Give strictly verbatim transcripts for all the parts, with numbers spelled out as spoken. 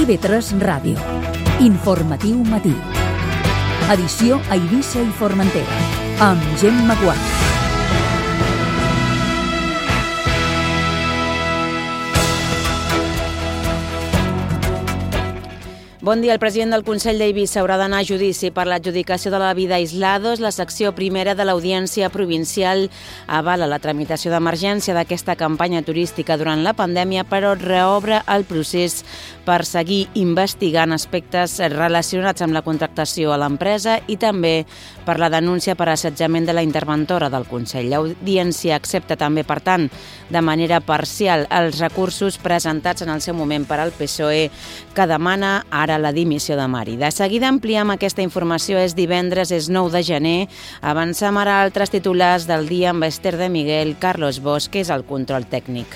I V tres Ràdio. Informatiu matí. Edició a Eivissa i Formentera. Amb Gemma Gual. Bon dia. El president del Consell d'Eivissa haurà d'anar a judici per l'adjudicació de la vida Aislados. La secció primera de l'Audiència Provincial avala la tramitació d'emergència d'aquesta campanya turística durant la pandèmia, però reobre el procés per seguir investigant aspectes relacionats amb la contractació a l'empresa i també per la denúncia per assetjament de la interventora del Consell. L'Audiència accepta també, per tant, de manera parcial els recursos presentats en el seu moment per al P S O E, que demana ara la dimissió de Mari. De seguida ampliem aquesta informació. És divendres, és nou de gener. Avancem ara a altres titulars del dia amb Esther de Miguel. Carlos Bosch, que és el control tècnic.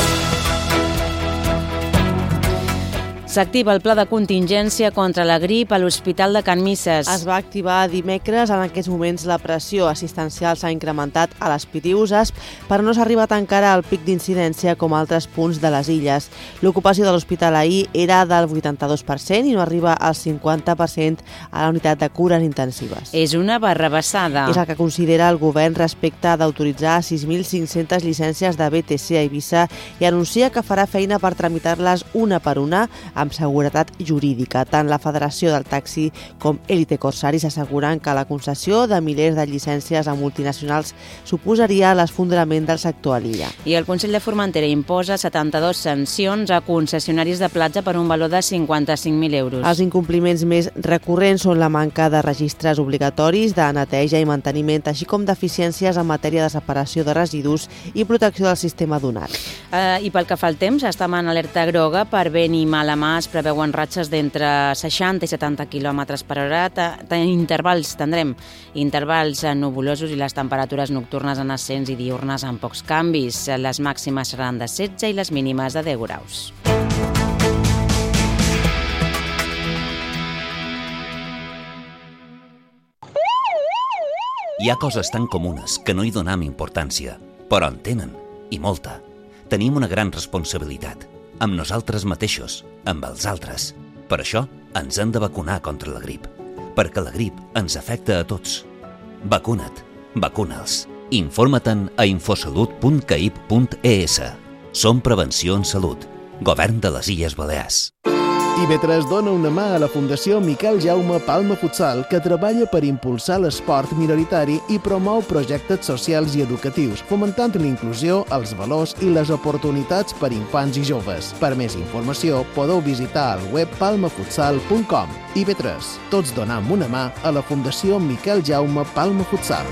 S'activa el pla de contingència contra la grip a l'Hospital de Can Misses. Es va activar dimecres. En aquests moments la pressió assistencial s'ha incrementat a les Pitiüses, però no s'ha arribat encara al pic d'incidència com a altres punts de les illes. L'ocupació de l'hospital ahir era del vuitanta-dos per cent i no arriba al cinquanta per cent a la unitat de cures intensives. És una barrabassada. És el que considera el govern respecte d'autoritzar sis mil cinc-centes llicències de B T C a Eivissa i anuncia que farà feina per tramitar-les una per una amb seguretat jurídica. Tant la Federació del Taxi com Elite Corsaris asseguren que la concessió de milers de llicències a multinacionals suposaria l'esfondrament del sector a l'illa. I el Consell de Formentera imposa setanta-dues sancions a concessionaris de platja per un valor de cinquanta-cinc mil euros. Els incompliments més recurrents són la manca de registres obligatoris de neteja i manteniment, així com deficiències en matèria de separació de residus i protecció del sistema dunar. Uh, I pel que fa al temps, estem en alerta groga per vent i mala mà. Es preveuen ratxes d'entre seixanta i setanta quilòmetres per hora. Intervals, tindrem intervals nuvolosos i les temperatures nocturnes en ascens i diurnes amb pocs canvis. Les màximes seran de setze i les mínimes de deu graus. Hi ha coses tan comunes que no hi donem importància, però en tenen, i molta. Tenim una gran responsabilitat, amb nosaltres mateixos, amb els altres. Per això ens hem de vacunar contra la grip, perquè la grip ens afecta a tots. Vacuna't, vacuna'ls. Informa-te'n a infosalut punt caip punt e s. Som Prevenció en Salut, Govern de les Illes Balears. I V tres dona una mà a la Fundació Miquel Jaume Palma Futsal, que treballa per impulsar l'esport minoritari i promou projectes socials i educatius, fomentant l'inclusió, els valors i les oportunitats per infants i joves. Per més informació, podeu visitar el web palma futsal punt com. I V tres, tots donam una mà a la Fundació Miquel Jaume Palma Futsal.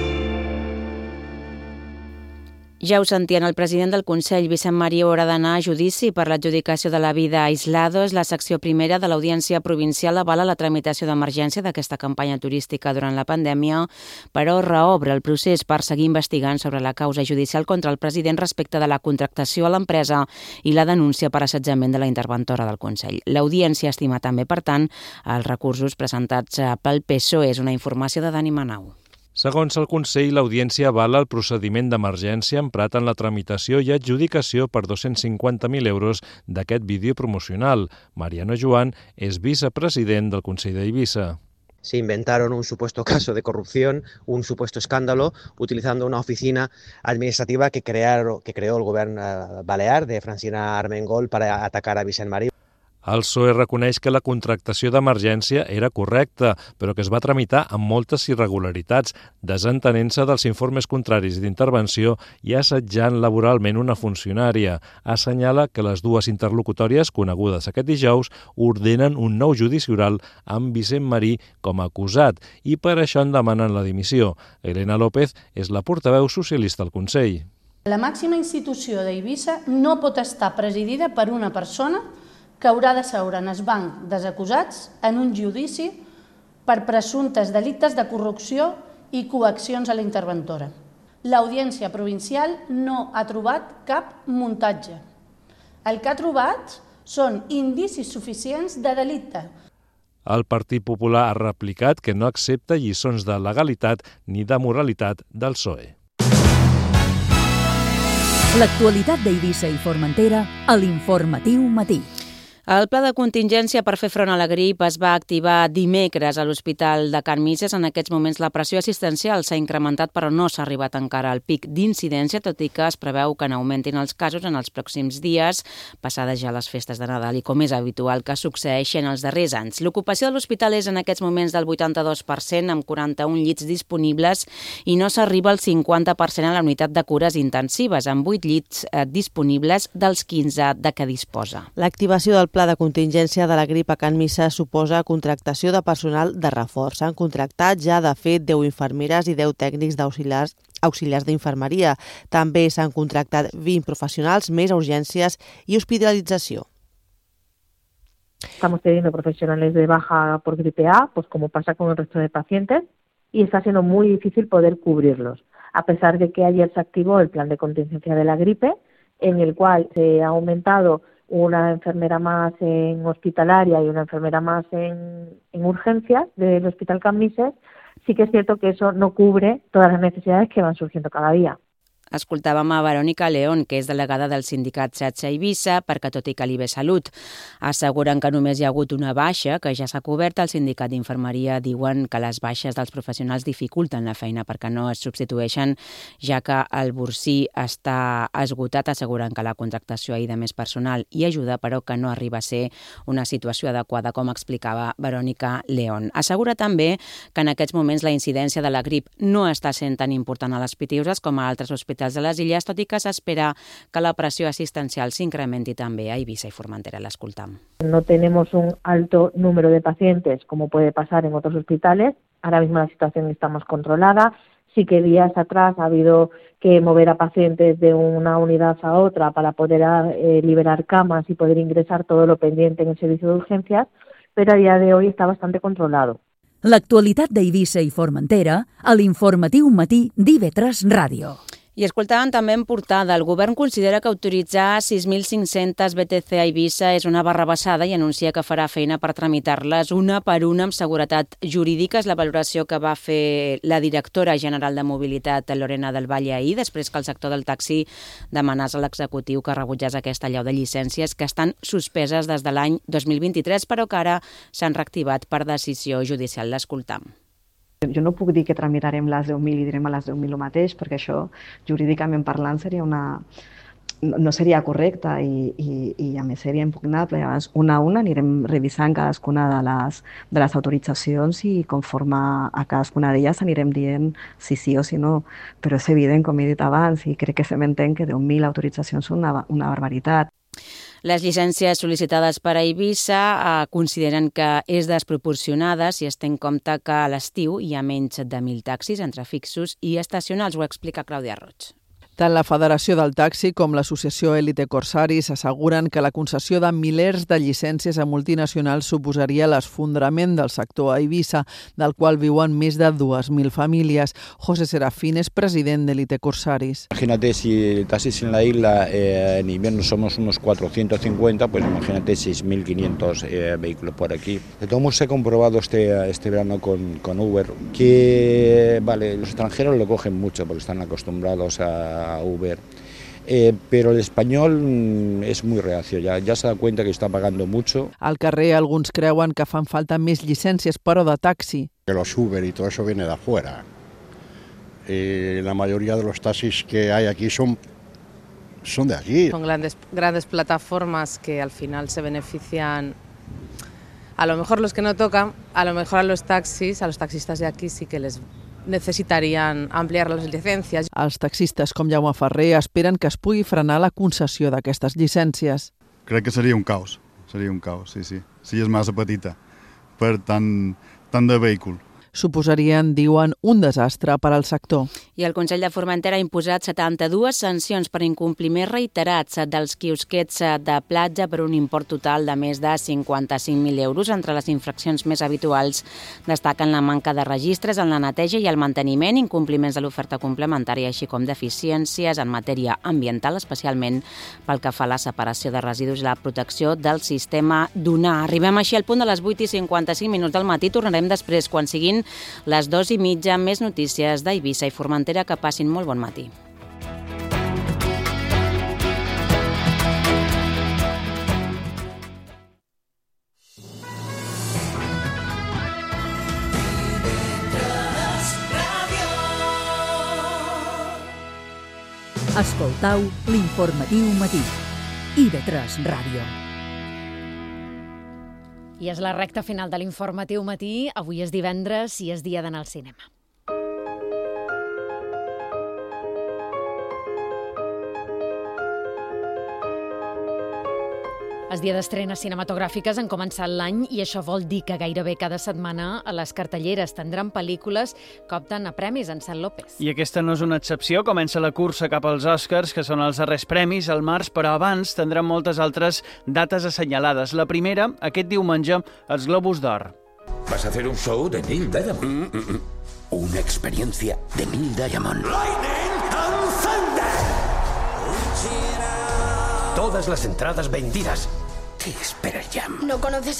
Ja ho sentien, el president del Consell, Vicent Marí, haurà d'anar a judici per l'adjudicació de la vida Aislados. La secció primera de l'Audiència Provincial avala la tramitació d'emergència d'aquesta campanya turística durant la pandèmia, però reobre el procés per seguir investigant sobre la causa judicial contra el president respecte de la contractació a l'empresa i la denúncia per assetjament de la interventora del Consell. L'Audiència estima també, per tant, els recursos presentats pel P S O E. És una informació de Dani Manau. Segons el Consell, l'Audiència avala el procediment d'emergència emprat en la tramitació i adjudicació per dos-cents cinquanta mil euros d'aquest vídeo promocional. Mariano Joan és vicepresident del Consell d'Eivissa. Se inventaron un supuesto caso de corrupción, un supuesto escándalo, utilizando una oficina administrativa que, crearon, que creó el gobierno balear de Francina Armengol para atacar a Vicent Marí. El P S O E reconeix que la contractació d'emergència era correcta, però que es va tramitar amb moltes irregularitats, desentenent-se dels informes contraris d'intervenció i assetjant laboralment una funcionària. Assenyala que les dues interlocutòries, conegudes aquest dijous, ordenen un nou judici oral amb Vicent Marí com a acusat i per això en demanen la dimissió. Elena López és la portaveu socialista al Consell. La màxima institució d'Eivissa no pot estar presidida per una persona que haurà de seure en el banc dels acusats en un judici per presumptes delictes de corrupció i coaccions a la interventora. L'Audiència Provincial no ha trobat cap muntatge. El que ha trobat són indicis suficients de delicte. El Partit Popular ha replicat que no accepta lliçons de legalitat ni de moralitat del P S O E. L'actualitat d'Eivissa i Formentera a l'Informatiu Matí. El pla de contingència per fer front a la grip es va activar dimecres a l'Hospital de Can Misses. En aquests moments la pressió assistencial s'ha incrementat, però no s'ha arribat encara al pic d'incidència, tot i que es preveu que n'augmentin els casos en els pròxims dies, passades ja les festes de Nadal i com és habitual que succeeixi en els darrers anys. L'ocupació de l'hospital és en aquests moments del vuitanta-dos per cent, amb quaranta-un llits disponibles, i no s'arriba al cinquanta per cent a la unitat de cures intensives, amb vuit llits eh, disponibles dels quinze de què disposa. L'activació del pla de contingència de la grip a Can Misses suposa contractació de personal de reforç. S'han contractat ja, de fet, deu infermeres i deu tècnics d'auxiliars auxiliars d'infermeria. També s'han contractat vint professionals més a urgències i hospitalització. Estamos teniendo profesionales de baja por gripe A, pues como pasa con el resto de pacientes, y está siendo muy difícil poder cubrirlos. A pesar de que ayer se activó el plan de contingencia de la gripe, en el cual se ha aumentado una enfermera más en hospitalaria y una enfermera más en, en urgencias del Hospital Can Misses, sí que es cierto que eso no cubre todas las necesidades que van surgiendo cada día. Escoltàvem a Verònica León, que és delegada del sindicat SETSE a Eivissa, perquè tot i que l'I B Salut asseguren que només hi ha hagut una baixa, que ja s'ha cobert, el sindicat d'infermeria diuen que les baixes dels professionals dificulten la feina perquè no es substitueixen, ja que el borsí està esgotat. Asseguren que la contractació ahir de més personal i ajuda, però que no arriba a ser una situació adequada, com explicava Verònica León. Assegura també que en aquests moments la incidència de la grip no està sent tan important a les Pitiuses com a altres hospitals de les illes, tot i que s'espera que la pressió assistencial s'incrementi també a Eivissa i Formentera. L'escoltam. No tenemos un alto número de pacientes, como puede pasar en otros hospitales. Ahora mismo la situación está más controlada. Sí que días atrás ha habido que mover a pacientes de una unidad a otra para poder eh, liberar camas y poder ingresar todo lo pendiente en el servicio de urgencias, pero a día de hoy está bastante controlado. L'actualitat d'Eivissa i Formentera a l'Informatiu Matí d'I V tres Ràdio. I escoltàvem també en portada, el govern considera que autoritzar sis mil cinc-centes B T C a Eivissa és una barrabassada i anuncia que farà feina per tramitar-les una per una amb seguretat jurídica. És la valoració que va fer la directora general de Mobilitat, Lorena del Valle, ahir, després que el sector del taxi demanés a l'executiu que rebutgés aquesta allau de llicències que estan suspeses des de l'any dos mil vint-i-tres, però que ara s'han reactivat per decisió judicial. L'escoltam. Jo no puc dir que tramitarem les deu mil i direm a les deu mil el mateix, perquè això, jurídicament parlant, seria una... no seria correcte i, i, i a més seria impugnable. Llavors, una a una anirem revisant cadascuna de les, de les autoritzacions i conforme a cadascuna d'elles anirem dient si sí o si no. Però és evident, com he dit abans, i crec que se m'entén que deu mil autoritzacions són una, una barbaritat. Les llicències sol·licitades per a Eivissa eh, consideren que és desproporcionada si es té en compte que a l'estiu hi ha menys de mil taxis entre fixos i estacionals. Ho explica Clàudia Roig. Tant la Federació del Taxi com l'associació Elite Corsaris asseguren que la concessió de milers de llicències a multinacionals suposaria l'esfondrament del sector a Eivissa, del qual viuen més de dues mil famílies. José Serafín es president de Elite Corsaris. Imagínate si el taxis en la isla eh, en invierno somos unos cuatrocientos cincuenta, pues imagínate seis mil quinientos eh, vehículos por aquí. De todos modos, se ha comprobado este, este verano con, con Uber que vale, los extranjeros lo cogen mucho porque están acostumbrados a a Uber, eh, però l'espanyol és muy reacio, ja, ja s'ha de cuenta que està pagando mucho. Al carrer alguns creuen que fan falta més llicències, però de taxi. Que los Uber y todo eso viene de afuera. Eh, la mayoría de los taxis que hay aquí son, son de allí. Son grandes, grandes plataformas que al final se benefician. A lo mejor los que no tocan, a lo mejor a los taxis, a los taxistas de aquí sí que les necessitarien ampliar les llicències. Els taxistes com Jaume Ferrer esperen que es pugui frenar la concessió d'aquestes llicències. Crec que seria un caos, seria un caos, sí, sí. Si és massa petita per tant, tant de vehícul. Suposarien, diuen, un desastre per al sector. I el Consell de Formentera ha imposat setanta-dues sancions per incompliments reiterats dels quiosquets de platja per un import total de més de cinquanta-cinc mil euros. Entre les infraccions més habituals destaquen la manca de registres en la neteja i el manteniment, incompliments de l'oferta complementària, així com deficiències en matèria ambiental, especialment pel que fa a la separació de residus i la protecció del sistema Dunar. Arribem així al punt de les vuit i cinquanta-cinc minuts del matí. Tornarem després, quan siguin les dues i mitja, més notícies d'Eivissa i Formentera. Que passin molt bon matí. Escoltau l'informatiu matí. I V tres Ràdio. I és la recta final de l'informatiu matí. Avui és divendres i és dia d'anar al cinema. És dia d'estrenes cinematogràfiques, han començat l'any i això vol dir que gairebé cada setmana a les cartelleres tindran pel·lícules que opten a premis en Sant López. I aquesta no és una excepció. Comença la cursa cap als Oscars, que són els darrers premis al març, però abans tindran moltes altres dates assenyalades. La primera, aquest diumenge, els Globus d'Or. ¿Vas a hacer un show de Neil Diamond? Mm, mm, mm. Una experiencia de Neil Diamond. Lightning and Thunder. Todas las entradas vendidas. ¿Qué esperas, Jam? ¿No conoces